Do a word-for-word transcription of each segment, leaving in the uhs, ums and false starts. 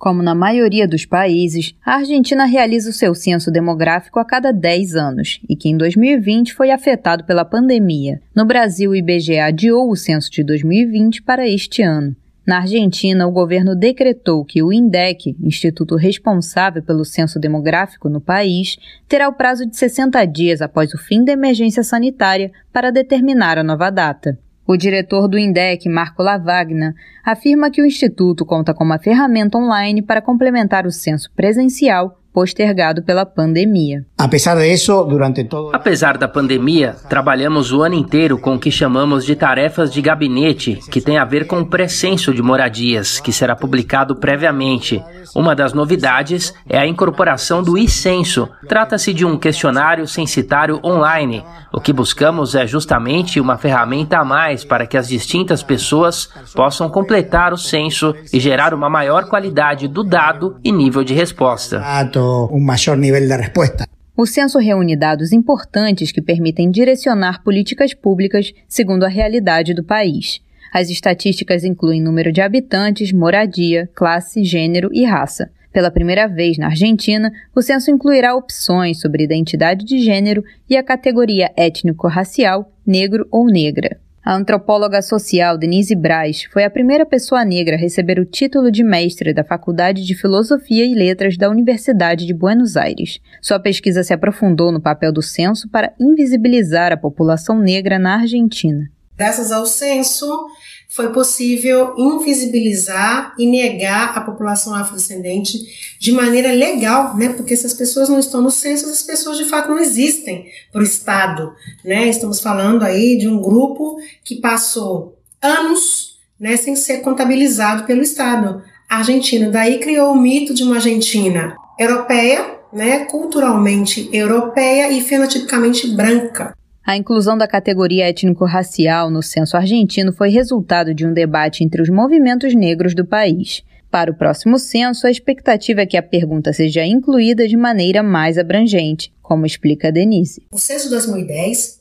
Como na maioria dos países, a Argentina realiza o seu censo demográfico a cada dez anos e que em dois mil e vinte foi afetado pela pandemia. No Brasil, o I B G E adiou o censo de dois mil e vinte para este ano. Na Argentina, o governo decretou que o INDEC, instituto responsável pelo censo demográfico no país, terá o prazo de sessenta dias após o fim da emergência sanitária para determinar a nova data. O diretor do INDEC, Marco Lavagna, afirma que o Instituto conta com uma ferramenta online para complementar o censo presencial postergado pela pandemia. Apesar disso, durante todo... Apesar da pandemia, trabalhamos o ano inteiro com o que chamamos de tarefas de gabinete, que tem a ver com o pré-censo de moradias, que será publicado previamente. Uma das novidades é a incorporação do e-censo. Trata-se de um questionário censitário online. O que buscamos é justamente uma ferramenta a mais para que as distintas pessoas possam completar o censo e gerar uma maior qualidade do dado e nível de resposta. um maior nível de resposta. O censo reúne dados importantes que permitem direcionar políticas públicas segundo a realidade do país. As estatísticas incluem número de habitantes, moradia, classe, gênero e raça. Pela primeira vez na Argentina, o censo incluirá opções sobre identidade de gênero e a categoria étnico-racial, negro ou negra. A antropóloga social Denise Braz foi a primeira pessoa negra a receber o título de mestre da Faculdade de Filosofia e Letras da Universidade de Buenos Aires. Sua pesquisa se aprofundou no papel do censo para invisibilizar a população negra na Argentina. Graças ao censo, foi possível invisibilizar e negar a população afrodescendente de maneira legal, né? Porque se as pessoas não estão no censo, as pessoas de fato não existem para o Estado, né? Estamos falando aí de um grupo que passou anos, né, sem ser contabilizado pelo Estado argentino. Daí criou o mito de uma Argentina europeia, né, culturalmente europeia e fenotipicamente branca. A inclusão da categoria étnico-racial no censo argentino foi resultado de um debate entre os movimentos negros do país. Para o próximo censo, a expectativa é que a pergunta seja incluída de maneira mais abrangente, como explica a Denise. O censo de dois mil e dez,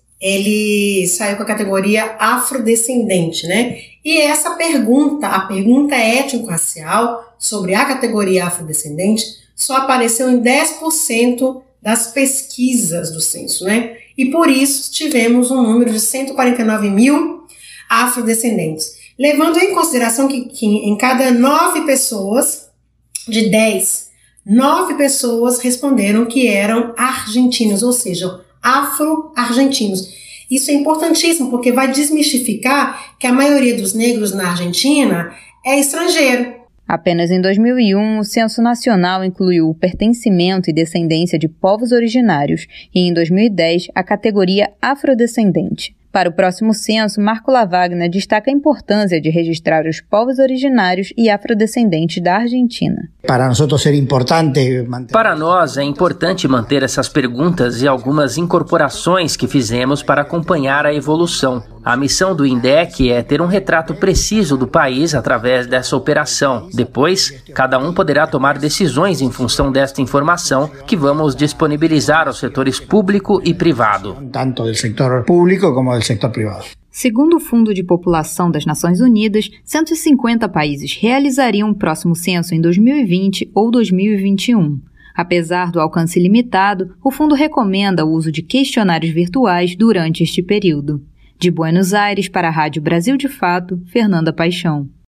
ele saiu com a categoria afrodescendente, né? E essa pergunta, a pergunta étnico-racial sobre a categoria afrodescendente, só apareceu em dez por cento das pesquisas do censo, né? E por isso tivemos um número de cento e quarenta e nove mil afrodescendentes. Levando em consideração que, que em cada nove pessoas, de dez, nove pessoas responderam que eram argentinos, ou seja, afro-argentinos. Isso é importantíssimo porque vai desmistificar que a maioria dos negros na Argentina é estrangeiro. Apenas em dois mil e um, o Censo Nacional incluiu o pertencimento e descendência de povos originários e, em dois mil e dez, a categoria afrodescendente. Para o próximo censo, Marco Lavagna destaca a importância de registrar os povos originários e afrodescendentes da Argentina. Para nós é importante manter... Para nós é importante manter essas perguntas e algumas incorporações que fizemos para acompanhar a evolução. A missão do INDEC é ter um retrato preciso do país através dessa operação. Depois, cada um poderá tomar decisões em função desta informação que vamos disponibilizar aos setores público e privado. Tanto do setor público como do setor privado. Segundo o Fundo de População das Nações Unidas, cento e cinquenta países realizariam o próximo censo em dois mil e vinte ou dois mil e vinte e um. Apesar do alcance limitado, o fundo recomenda o uso de questionários virtuais durante este período. De Buenos Aires para a Rádio Brasil de Fato, Fernanda Paixão.